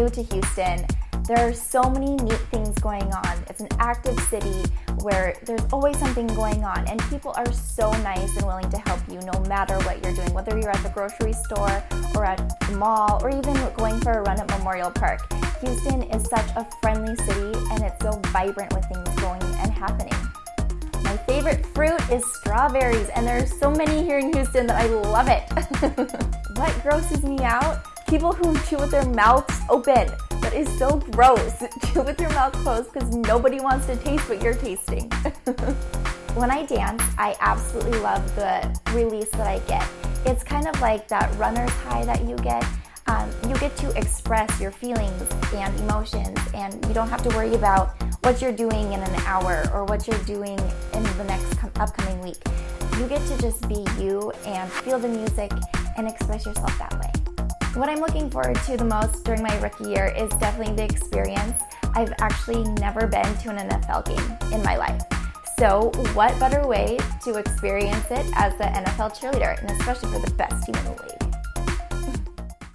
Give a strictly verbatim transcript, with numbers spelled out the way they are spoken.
new to Houston, there are so many neat things going on. It's an active city where there's always something going on, and people are so nice and willing to help you no matter what you're doing, whether you're at the grocery store or at the mall or even going for a run at Memorial Park. Houston is such a friendly city, and it's so vibrant with things going and happening. My favorite fruit is strawberries, and there's so many here in Houston that I love it. What grosses me out? People who chew with their mouths open. That is so gross. Chew with your mouth closed because nobody wants to taste what you're tasting. When I dance, I absolutely love the release that I get. It's kind of like that runner's high that you get. Um, you get to express your feelings and emotions, and you don't have to worry about what you're doing in an hour or what you're doing in the next com- upcoming week. You get to just be you and feel the music and express yourself that way. What I'm looking forward to the most during my rookie year is definitely the experience. I've actually never been to an N F L game in my life. So what better way to experience it as the N F L cheerleader, and especially for the best team in the league.